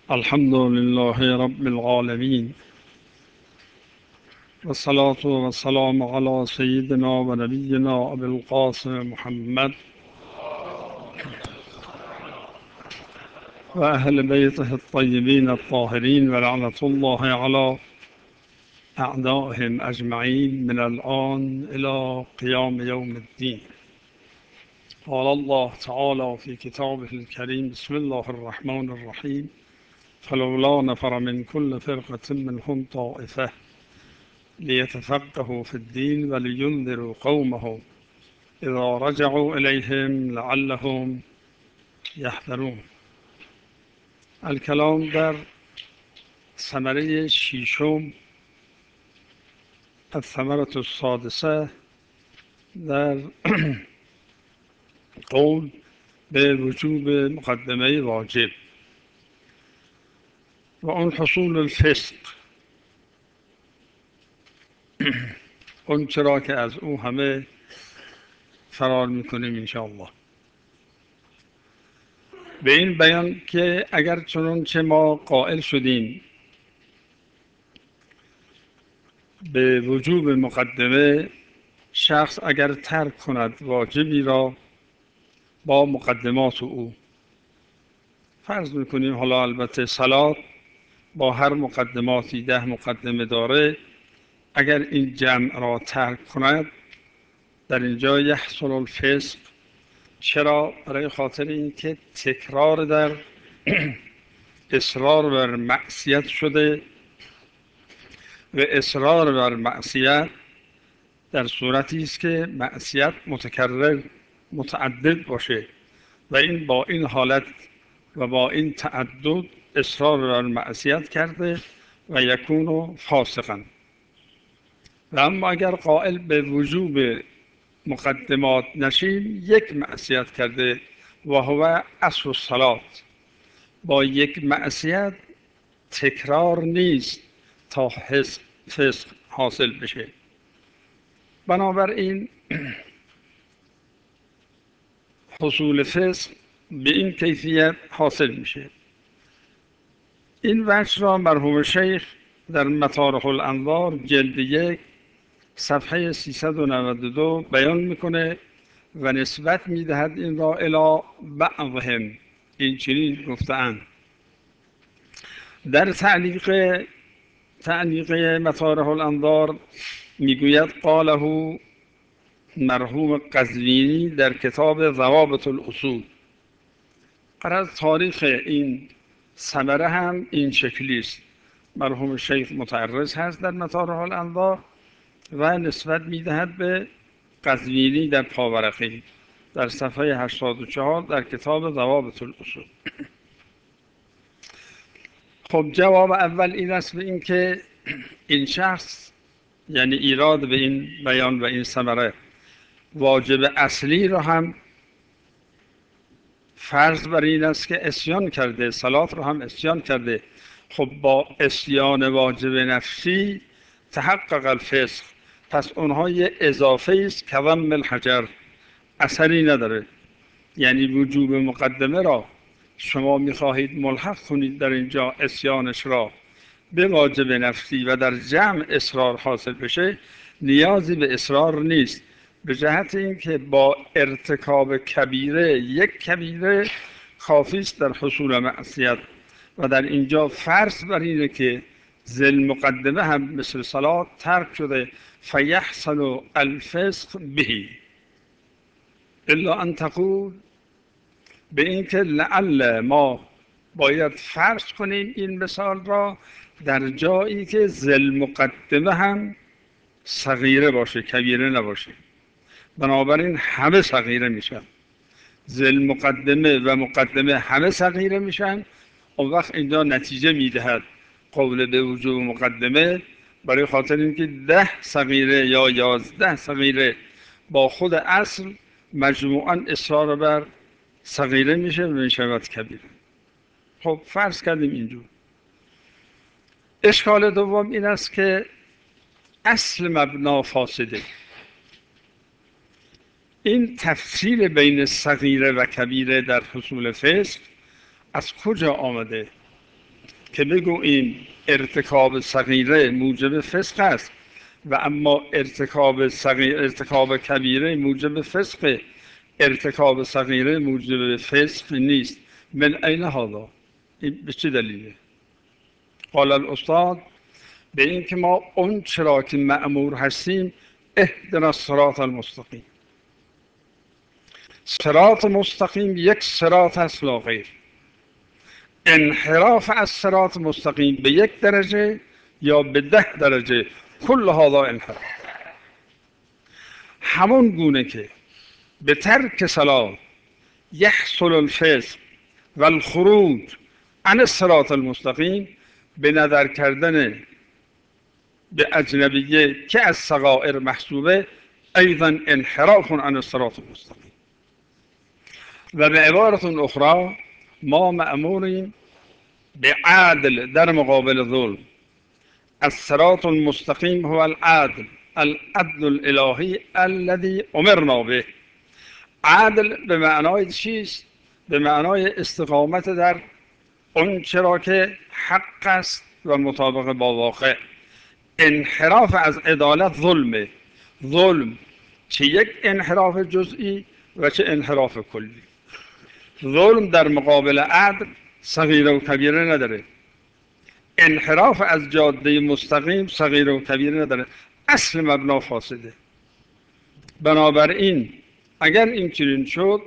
الحمد لله رب العالمين والصلاة والسلام على سيدنا ونبينا أبي القاسم محمد وأهل بيته الطيبين الطاهرين ولعنة الله على أعدائهم أجمعين من الآن إلى قيام يوم الدين. قال الله تعالى في كتابه الكريم: بسم الله الرحمن الرحيم. فلولا نفر من كل فرقة منهم طائفة ليتفقهوا في الدين ولينذروا قومهم إذا رجعوا إليهم لعلهم يحذرون. الكلام در ثمره ششم، الثمرة السادسة، در قول به وجوب مقدمه واجب و اون حصول الفسق، اون چرا که از او همه فرار میکنیم انشاءالله. به این بیان که اگر چنانچه ما قائل شدیم به وجوب مقدمه، شخص اگر ترک کند واجبی را با مقدمات او، فرض میکنیم حالا البته صلات با هر مقدماتی 10 مقدمه داره، اگر این جمع را ترک کند در اینجا یحصل الفسق. چرا؟ برای خاطر اینکه تکرار در اصرار بر معصیت شده و اصرار بر معصیت در صورتی است که معصیت متکرر متعدد باشه و این با این حالت و با این تعدد اصرار بر معصیت کرده و یکون فاسقا. و اما اگر قائل به وجوب مقدمات نشیم، یک معصیت کرده و هو اصل الصلات، با یک معصیت تکرار نیست تا فسق حاصل بشه. بنابراین حصول فسق به این کیفیت حاصل میشه. این وجه را مرحوم شیخ در مطارح الانوار جلد 1 صفحه 392 بیان میکنه و نسبت میدهد این را الی بعضهم. این چنین گفته‌اند در تعلیق مطارح الانوار میگوید: قاله مرحوم قزوینی در کتاب ضوابط الاصول. غرض تاریخ این ثمره هم این شکلی است. مرحوم شیخ متعرض هست در مطارح الانوار و نسبت میدهد به قزوینی در پاورقی در صفحه 84 در کتاب ضوابط الاصول. خب جواب اول این است به این که این شخص، یعنی ایراد به این بیان و این ثمره، واجب اصلی را هم فرض بر این است که عصیان کرده، صلات را هم عصیان کرده. خب با عصیان واجب نفسی تحقق الفسق، پس اونها یه اضافه است که ضم الحجر، اثری نداره. یعنی وجوب مقدمه را شما میخواهید ملحق کنید در اینجا عصیانش را به واجب نفسی و در جمع اصرار حاصل بشه، نیازی به اصرار نیست، به جهت اینکه با ارتکاب کبیره، یک کبیره کافی است در حصول معصیت. و در اینجا فرض بر اینه که ذل مقدمه هم مثل صلات ترک شده، فیحصل الفسق به، الا ان تقول، به اینکه لعل ما باید فرض کنیم این مثال را در جایی که ذل مقدمه هم صغیره باشه، کبیره نباشه. بنابراین همه صغیره میشن، ذل مقدمه و مقدمه همه صغیره میشن. اون وقت اینجا نتیجه میدهد قول به وجوب مقدمه، برای خاطر اینکه 10 صغیره یا 11 صغیره با خود اصل مجموعاً اصرار بر صغیره میشه و میشود کبیره. خب فرض کردیم اینجور. اشکال دوم این است که اصل مبنا فاسده. این تفصیل بین صغیره و کبیره در حصول فسق از کجا آمده؟ که بگوییم ارتکاب صغیره موجب فسق است و اما ارتکاب کبیره موجب فسق، ارتکاب صغیره موجب فسق نیست. من این هذا؟ این به چه دلیله؟ قال الاستاد: به این که ما اون چرا که مأمور هستیم اهدنا الصراط المستقیم. صراط مستقیم یک صراط است لا غیر. انحراف از صراط مستقیم به 1 درجه یا به 10 درجه کل هذا انحراف. همون گونه که به ترک صلاة یحصل الفسق و الخروج عن الصراط المستقیم، به نظر کردن به اجنبیه که از صغائر محسوبه ایضا انحراف عن الصراط المستقیم. و به عبارت اخرى ما مأموریم به عدل در مقابل ظلم. الصراط المستقیم هو العدل، العدل الالهی الذي امرنا به. عدل به معنای چیست؟ به معنای استقامت در اون چرا که حق است و مطابق با واقع. انحراف از عدالت ظلمه. ظلم چه یک انحراف جزئی و چه انحراف کلی. ظلم در مقابل عدل صغیره و کبیره نداره. انحراف از جاده مستقیم صغیره و کبیره نداره. اصل مبنا فاسده. بنابراین اگر این چنین شد،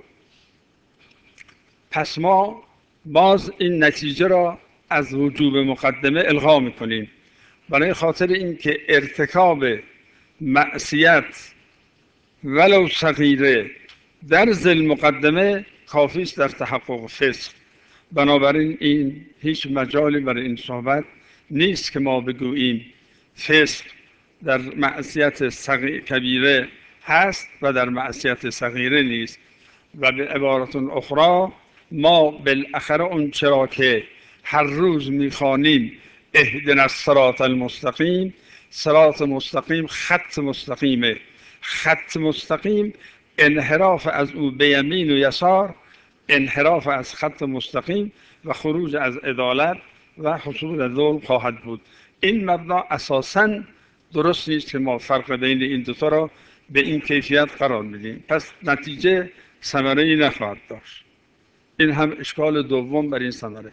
پس ما باز این نتیجه را از وجوب مقدمه الغا میکنیم، برای خاطر اینکه ارتکاب معصیت ولو صغیره در ذیل مقدمه کافی است در تحقق فسق. بنابراین این هیچ مجالی برای این صحبت نیست که ما بگوییم فسق در معصیت کبیره هست و در معصیت صغیره نیست. و به عبارت اخرى ما بالاخره اون چرا که هر روز میخوانیم اهدنا الصراط المستقیم، صراط مستقیم خط مستقیمه. خط مستقیم انحراف از او به یمین و یسار، انحراف از خط مستقیم و خروج از عدالت و حصول ظلم خواهد بود. این مبنا اساساً درست نیست که ما فرق بین این دوتا را به این کیفیت قرار میدیم، پس نتیجه ثمره‌ای نخواهد داشت. این هم اشکال دوم بر این ثمره.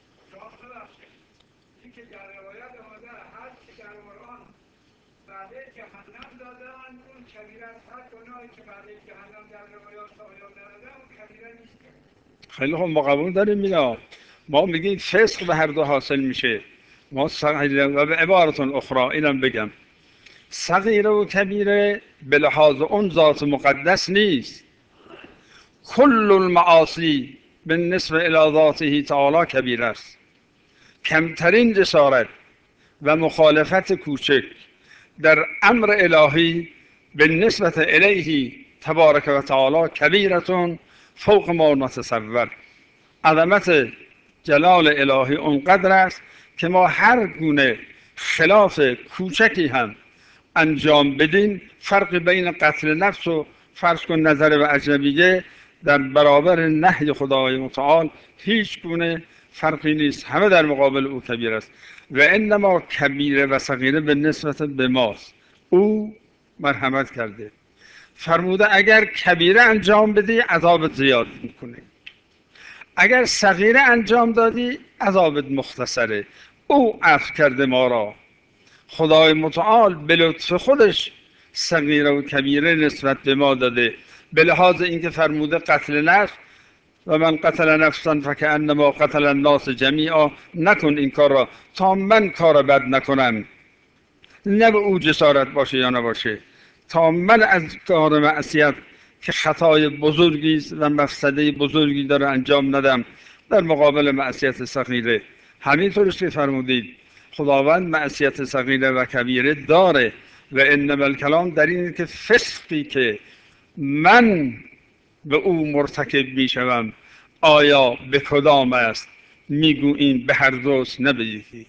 خیلی خوب، ما قبول داریم اینا. ما میگیم فسق به هر دو حاصل میشه. ما صغیره و به عبارت اخرى اینم بگم، صغیره و کبیره به لحاظ اون ذات مقدس نیست. کل المعاصی بالنسبه الی ذاته تعالی کبیره است. کمترین جسارت و مخالفت کوچک در امر الهی به نسبت الیه تبارک و تعالی کبیرتون فوق ما نتصور. عظمت جلال الهی اونقدر است که ما هر گونه خلاف کوچکی هم انجام بدین، فرق بین قتل نفس و فرض کن نظر به اجنبیه در برابر نهی خدای متعال هیچ گونه فرقی نیست، همه در مقابل او کبیر است. و انما کبیره و صغیره به نسبت به ماست. او مرحمت کرده، فرموده اگر کبیره انجام بدی عذابت زیاد میکنه، اگر صغیره انجام دادی عذابت مختصره. او عفو کرده ما را. خدای متعال به لطف خودش صغیره و کبیره نسبت به ما داده، به لحاظ اینکه فرموده قتل نفس و من قتل نفسا فکأنما قتل الناس جمیعا، نکن این کار را تا من کار بد نکنم. نه به او جسارت باشه یا نباشه، تا من از کار معصیت که خطای بزرگی است و مفسده بزرگی داره انجام ندم در مقابل معصیت صغیره. همینطور است که فرمودید خداوند معصیت صغیره و کبیره داره و انما الکلام در این که فسقی که من به او مرتکب میشوم آیا به کدام است؟ میگوییم به هر دوست، نه به یکی.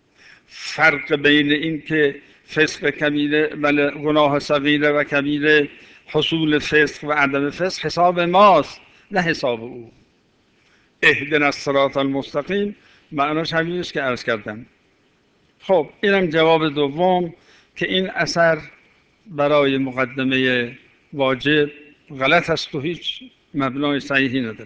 فرق بین این که فسق کبیره و گناه صغیره و کبیره حصول فسق و عدم فسق حساب ماست، نه حساب او. اهدنا الصراط المستقیم معناش همین است که عرض کردم. خب اینم جواب دوم که این اثر برای مقدمه واجب غلط است و هیچ مبنای صحیحی نداره.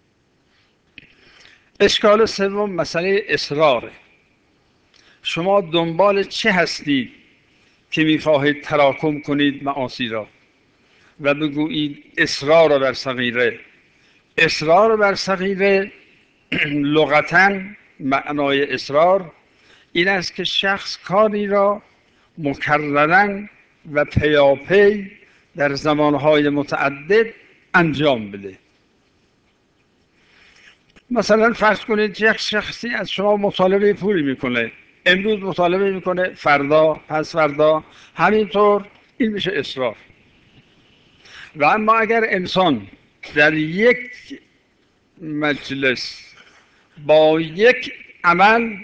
اشکال سوم مسئله اصراره. شما دنبال چه هستید که میخواهید تراکم کنید معاصی را و بگویید اصرار بر صغیره؟ اصرار بر صغیره لغتاً معنای اصرار این است که شخص کاری را مکرراً و پیاپی در زمانهای متعدد انجام بده. مثلا فرض کنید یک شخصی از شما مطالبه پولی میکنه، امروز مطالبه میکنه، فردا، پس فردا، همینطور. این میشه اصرار. و اما اگر انسان در یک مجلس با یک عمل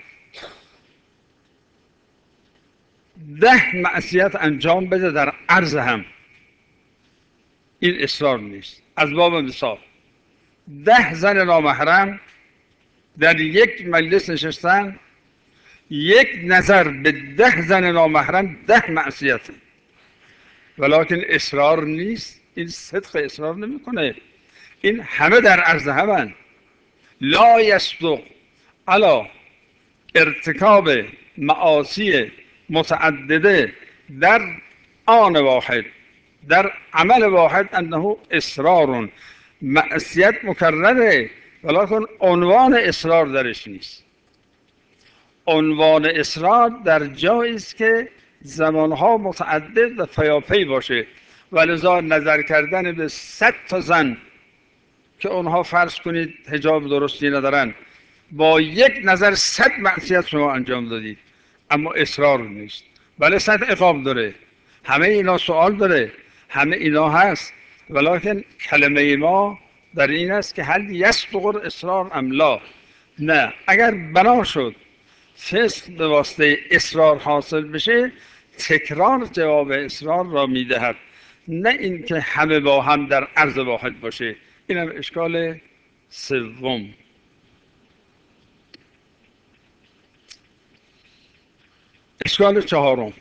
10 معصیت انجام بده در عرض هم، این اصرار نیست. از باب مثال 10 زن نامحرم در یک مجلس نشستن، یک نظر به 10 زن نامحرم 10 معصیت، ولکن اصرار نیست. این صدق اصرار نمیکنه. این همه در عرض همن. لا یصدق علی ارتکاب معاصی متعدده در آن واحد، در عمل واحد، انه اصرار. معصیت مکرره ولکن عنوان اصرار درش نیست. عنوان اصرار در جایی است که زمانها متعدد و پیاپی باشه، ولذا نظر کردن به 100 تا زن که اونها فرض کنید حجاب درستی ندارن، با یک نظر 100 معصیت شما انجام دادید، اما اصرار نیست. بله 100 عقاب داره، همه اینا سوال داره، همه اینا هست، ولکن کلمه ما در این است که هل یصدق الاصرار ام لا. نه، اگر بنا شد فسق به واسطه اصرار حاصل بشه، تکرار جواب اصرار را میدهد، نه اینکه همه با هم در عرض واحد باشه. اینم اشکال سوم. اشکال چهارم.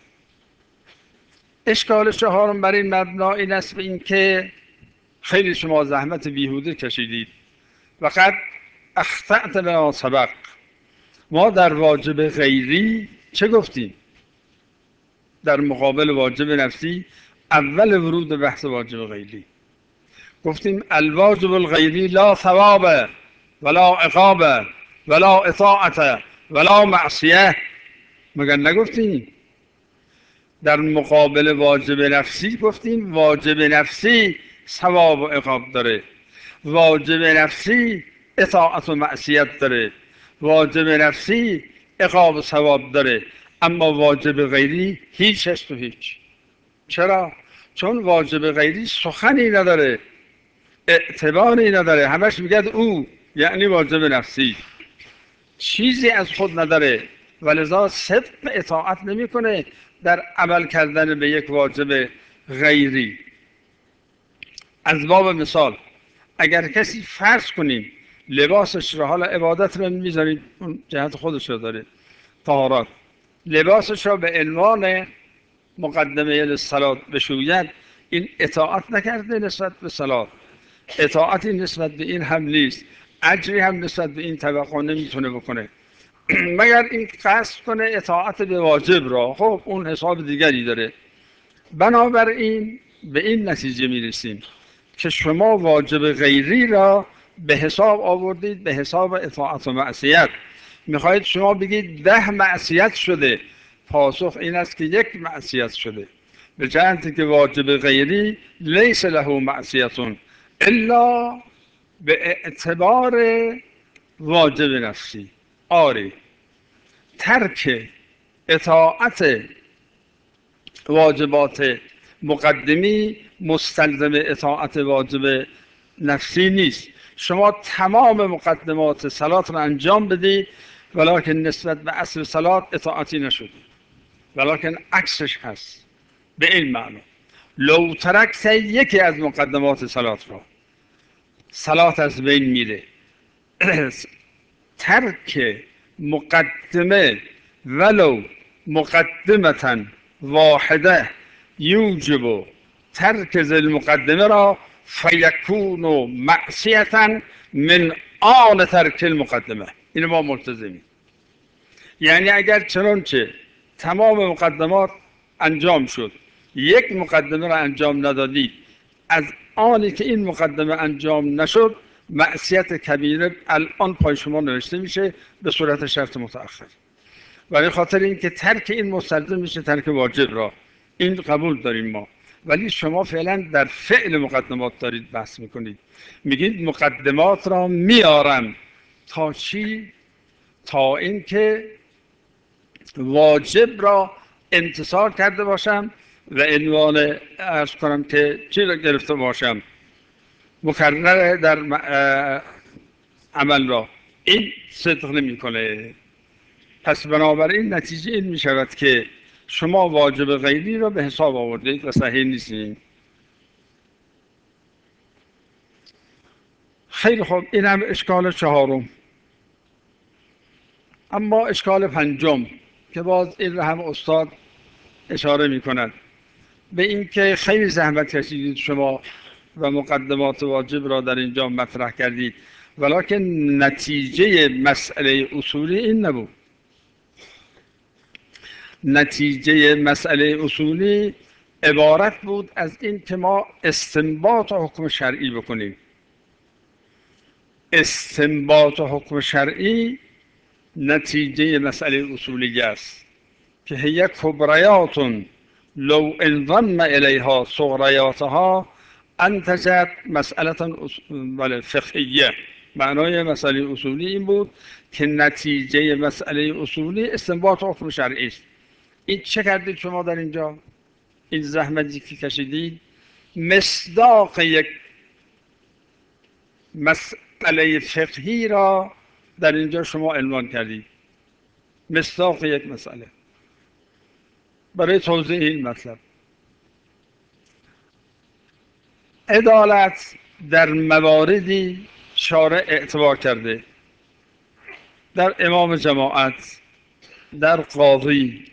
اشکال چهارم بر این مبنا این است به این که خیلی شما زحمت بیهوده کشیدید و قد اخطأت بما سبق. ما در واجب غیری چه گفتیم؟ در مقابل واجب نفسی اول ورود بحث واجب غیری گفتیم الواجب الغیری لا ثواب ولا عقاب ولا اطاعت ولا معصیه. مگر نگفتیم؟ در مقابل واجب نفسی گفتیم واجب نفسی ثواب و عقاب داره، واجب نفسی اطاعت و معصیت داره، واجب نفسی عقاب و ثواب داره، اما واجب غیری هیچ است و هیچ. چرا؟ چون واجب غیری سخنی نداره، اعتباری نداره، همش میگد او، یعنی واجب نفسی چیزی از خود نداره، ولذا صدق اطاعت نمیکنه در عمل کردن به یک واجب غیری. از باب مثال اگر کسی فرض کنیم لباسش را، حالا عبادت را میذارید اون جهت خودش را داره، طهارت، لباسش را به عنوان مقدمه للصلاة بشوید، این اطاعت نکرده نسبت به صلاة، اطاعتی نسبت به این هم نیست، اجری هم نسبت به این توقع نمیتونه بکنه مگر این قصد کنه اطاعت به واجب را. خب اون حساب دیگری داره. بنابراین به این نتیجه میرسیم که شما واجب غیری را به حساب آوردید، به حساب اطاعت و معصیت. میخواهید شما بگید 10 معصیت شده، پاسخ این است که 1 معصیت شده، به جهت که واجب غیری لیس له معصیتون الا به اعتبار واجب نفسی. آری ترک اطاعت واجبات مقدمی مستلزم اطاعت واجب نفسی نیست. شما تمام مقدمات صلات را انجام بدید ولکن نسبت به اصل صلات اطاعتی نشد، ولکن عکسش هست. به این معنی لو ترکت یکی از مقدمات صلات را، صلات از بین میره. ترک مقدمه ولو مقدمتا واحده یوجب ترک ذی المقدمه را فیکون معصیتا من آن ترک المقدمه. اینو ما ملتزمیم. یعنی اگر چنانچه تمام مقدمات انجام شد یک مقدمه را انجام ندادید، از آنی که این مقدمه انجام نشد معصیت کبیره الان پای شما نوشته میشه به صورت شرط متأخر. ولی خاطر این که ترک این مستلزم میشه ترک واجب را، این قبول داریم ما. ولی شما فعلا در فعل مقدمات دارید بحث میکنید، میگید مقدمات را میارم تا چی؟ تا اینکه واجب را امتثال کرده باشم و عنوان ارز کنم که چی را گرفته باشم، مکرر در عمل را. این صدق نمیکنه. پس بنابراین نتیجه این می شود که شما واجب غیری را به حساب آوردید و صحیح نیستید. خیلی خوب، این هم اشکال چهارم. اما اشکال پنجم که باز این را هم استاد اشاره می کند به این که خیلی زحمت کشیدید شما و مقدمات واجب را در اینجا مطرح کردید، ولکن نتیجه مسئله اصولی این نبود. نتیجه مسئله اصولی عبارت بود از این که ما استنباط حکم شرعی بکنیم. استنباط حکم شرعی نتیجه مسئله اصولی است که هی کبریات لو انضم الیها صغریاتها انتجت مسئله فقهیه. معنای مسئله اصولی این بود که نتیجه مسئله اصولی استنباط حکم شرعی است. این چه کردید شما در اینجا؟ این زحمتی که کشیدید مصداق یک مسئله فقهی را در اینجا شما عنوان کردید. مصداق یک مسئله. برای توضیح این مطلب، عدالت در مواردی شارع اعتبار کرده، در امام جماعت، در قاضی،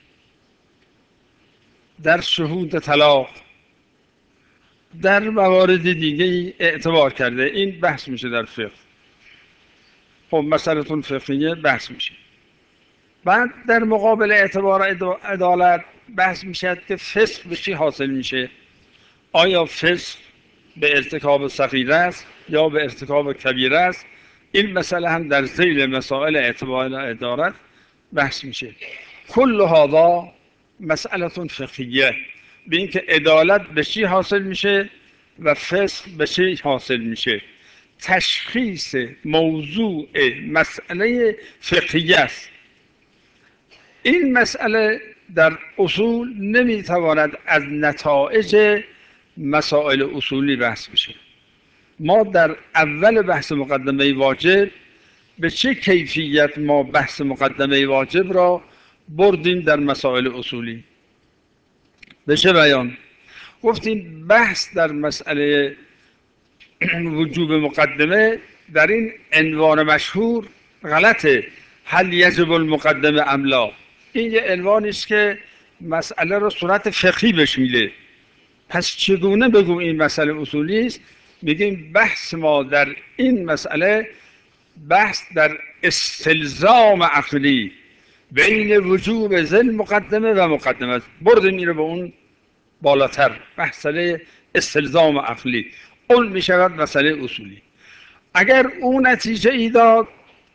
در شهود طلاق، در موارد دیگه اعتبار کرده. این بحث میشه در فقه. خب مسئلتون فقهیه بحث میشه. بعد در مقابل اعتبار عدالت بحث میشه که فسق به چی حاصل میشه. آیا فسق به ارتکاب صغیره است یا به ارتکاب کبیره است؟ این مسئله هم در ذیل مسائل اعتبار عدالت بحث میشه. کل هذا مسئله فقهیه، به این که عدالت به چی حاصل میشه و فسق به چی حاصل میشه. تشخیص موضوع مسئله فقهیه است. این مسئله در اصول نمیتواند از نتایج مسائل اصولی بحث بشه. ما در اول بحث مقدمه واجب به چه کیفیت ما بحث مقدمه واجب را بردیم در مسائل اصولی؟ به چه بیان؟ گفتیم بحث در مسئله وجوب مقدمه در این عنوان مشهور غلطه. هل یجب المقدمه ام لا؟ این یه عنوانی است که مسئله را صورت فقهی بهش میده. پس چگونه بگو این مسئله اصولی است؟ میگیم بحث ما در این مسئله بحث در استلزام عقلی بین وجوب ذل مقدمه و مقدمه. بردیم این رو به اون بالاتر، مسئله استلزام عقلی. اون میشود مسئله اصولی. اگر اون نتیجه ای داد،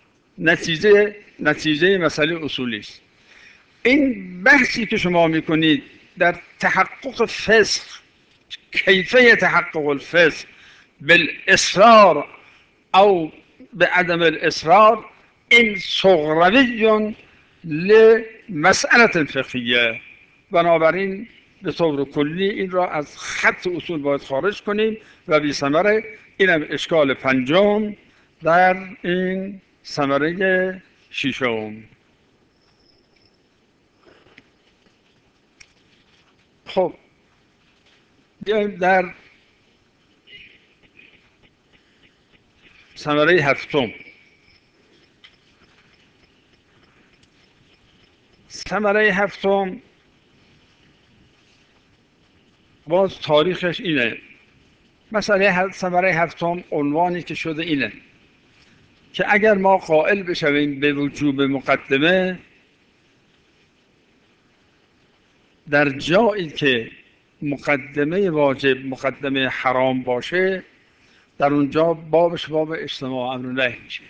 نتیجه مسئله اصولی است. این بحثی که شما میکنید در تحقق فسق، کیفیت تحقق الفسق بالاصرار او به عدم الاصرار، این صغروی لمسئله فقهیه. بنابراین به طور کلی این را از خط اصول باید خارج کنیم و بی ثمره. اینم اشکال پنجم در این ثمره ششم. خب بیاییم در ثمره هفتم. ثمره هفتم باز تاریخش اینه. مثلا ثمره هفتم عنوانی که شده اینه که اگر ما قائل بشویم به وجوب مقدمه، در جایی که مقدمه واجب مقدمه حرام باشه، در اونجا بابش باب اجتماع امر نهی میشه.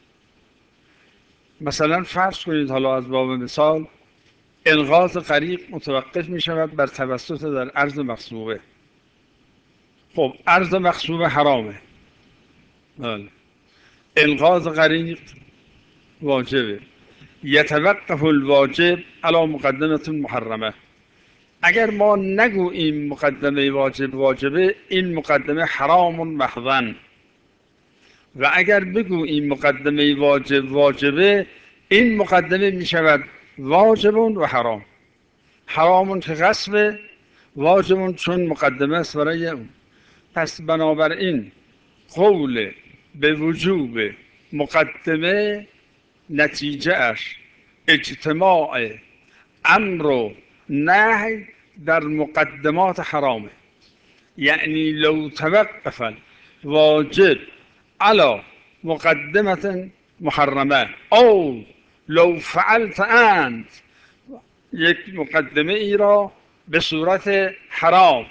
مثلا فرض کنید حالا از باب مثال انقاذ غریق متوقف می شود بر توسط در ارض مغصوبه. خب ارض مغصوبه حرامه، بله. انقاذ غریق واجبه. یتوقف الواجب علی مقدمه محرمه. اگر ما نگوییم مقدمه واجب واجبه، این مقدمه حرام محضاً، و اگر بگوییم مقدمه واجب واجبه، این مقدمه می شود واجب و حرام. حرام که غصب، واجب چون مقدمه است برای اون. پس بنابراین قول به وجوب مقدمه نتیجه اش اجتماع امر و نهی در مقدمات حرامه. یعنی لو توقف واجب على مقدمة محرمه او لو فعلت انت یک مقدمه ای را به صورت حرام،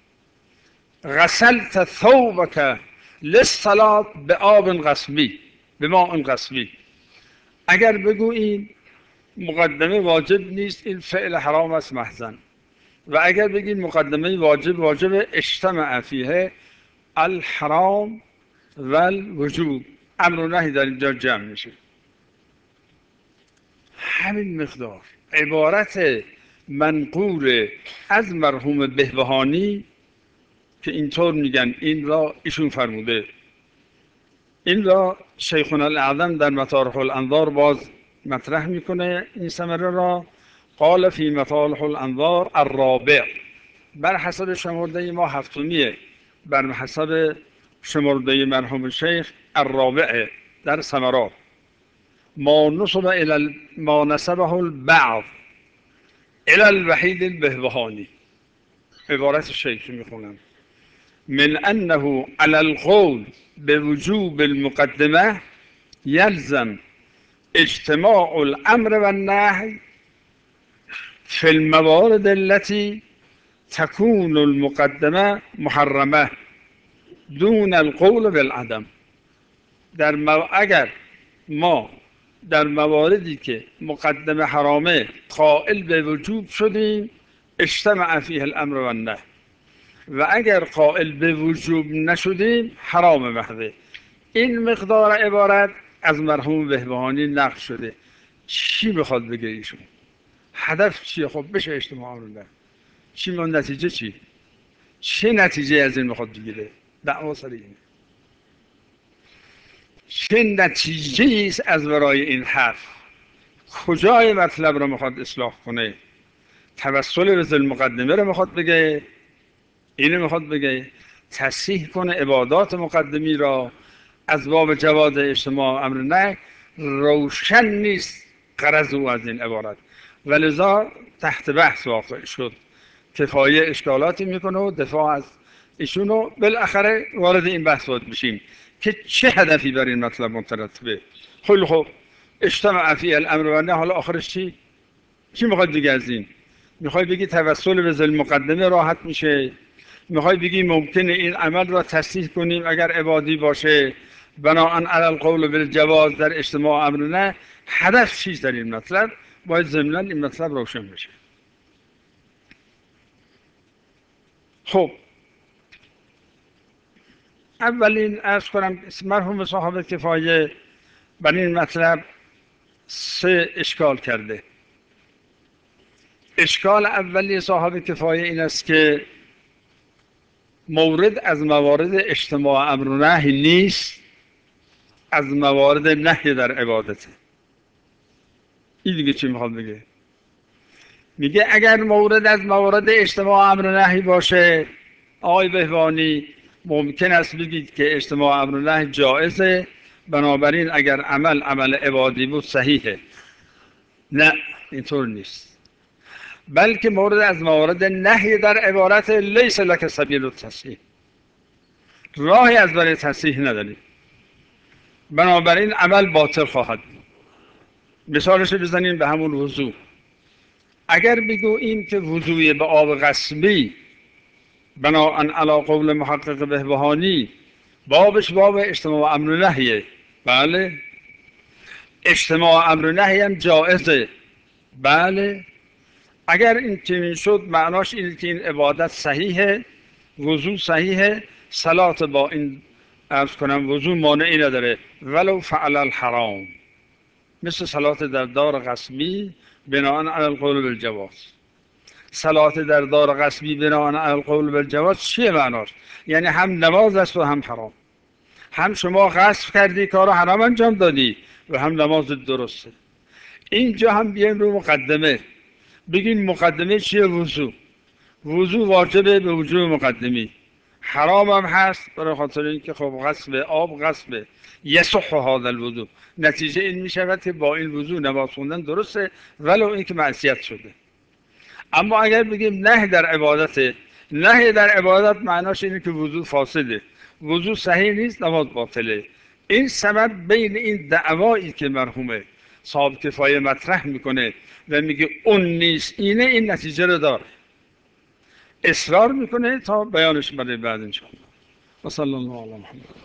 غسلت ثوبك للصلاة بآب غصبی بماء غصبی، اگر بگوییم مقدمه واجب نیست، این فعل حرام است محضاً، و اگر بگیم مقدمه واجب اجتمع فیه الحرام و الوجوب، امر و نهی در اینجا جمع میشه. همین مقدار عبارت منقول از مرحوم بهبهانی که اینطور میگن، این را ایشون فرموده. این را شیخنا الاعظم در مطارح الانظار باز مطرح میکنه این ثمره را. قال فی مطارح الانظار الرابع، بر حسب شمرده ما هفتمیه، بر حسب شمرده مرحوم شیخ الرابع در ثمرات. ما نسبه البعض الى الوحید البهبهانی، عبارت شیخ میخونم: من انه على القول بوجوب المقدمه يلزم اجتماع الامر والنهي في الموارد التي تكون المقدمه محرمه دون القول بالعدم. اگر ما در مواردی که مقدمه حرامه قائل به وجوب شدیم، اجتمع فیه الامر والنهی، و اگر قائل به وجوب نشدیم حرام محضه. این مقدار عبارت از مرحوم بهبهانی نقل شده. چی بخواد بگه ایشون؟ هدف چیه؟ خب بشه اجتماع امر والنهی. چی من نتیجه چی؟ چه نتیجه از این بخواد بگیره؟ دعوا سر اینه. چه نتیجه است از ورای این حرف؟ کجای مطلب رو میخواد اصلاح کنه؟ توسل به ذل مقدمه رو میخواد بگه؟ اینو میخواد بگه تصحیح کنه عبادات مقدمی را از باب جواز اجتماع امر نه؟ روشن نیست غرض او از این عبارت، ولذا تحت بحث واقع شد. کفایه اشکالاتی میکنه و دفاع از ایشونو. بالاخره وارد این بحث باید بشیم که چه هدفی بر این مطلب مترتبه. خب اجتماع فی الامر و نهی، حالا آخرش چی میخواد بگی از این؟ میخوای بگی توسل به ذل مقدمه راحت میشه؟ میخوای بگی ممکنه این عمل را تصحیح کنیم اگر عبادی باشه بناء علی القول بالجواز در اجتماع امر نه؟ هدف چیست در این مطلب؟ باید ضمناً این مطلب روشن بشه. خب اولین عرض کنم مرحوم صاحب کفایه بر این مطلب 3 اشکال کرده. اشکال اولی صاحب کفایه این است که مورد از موارد اجتماع امر و نهی نیست، از موارد نهی در عبادته. این دیگه چی میخواد بگه؟ میگه اگر مورد از موارد اجتماع امر و نهی باشه، آقای بهبهانی، ممکن است بگید که اجتماع امر و نهی جائزه، بنابراین اگر عمل عبادی بود صحیحه. نه، اینطور نیست، بلکه مورد از موارد نهی در عبارت لیس لک سبیل التصحیح، راهی از برای تصحیح نداری، بنابراین عمل باطل خواهد بود. مثالش بزنیم به همون وضو. اگر بگوییم که وضوی به آب قصبی بناءً علی قول محقق بهبهانی بابش باب اجتماع امر و نهیه، بله، اجتماع امر و نهی هم جائزه، بله، اگر این چنین شد معناش اینه که این عبادت صحیحه، وضو صحیحه، صلات با این عرض کنم وضو مانعی نداره ولو فعل الحرام، مثل صلات در دار قصبی بناءً علی القول بالجواز. صلات در دار قصبی بناءً علی القول بالجواز چیه معناش؟ یعنی هم نماز است و هم حرام، هم شما غصب کردی کارو حرام انجام دادی و هم نماز درسته. اینجا هم بیایم رو مقدمه، بگین مقدمه چیه؟ وضو. وضو واجبه به وجوب مقدمی، حرام هم هست برای خاطر اینکه خب غصب آب غصبه، یصح هذا الوضو، نتیجه این می شود که با این وضو نماز خوندن درسته ولو اینکه معصیت شده. اما اگر بگیم نه در عبادته، نه در عبادت معناش اینه که وضو فاسده، وضو صحیح نیست، نماز باطله. این سبب بین این دعوایی که مرحوم صاحب کفایه مطرح میکنه و میگه اون نیست اینه، این نتیجه رو داره، اصرار میکنه تا بیانش برای بعد انشاءالله. و صلی الله علی محمد.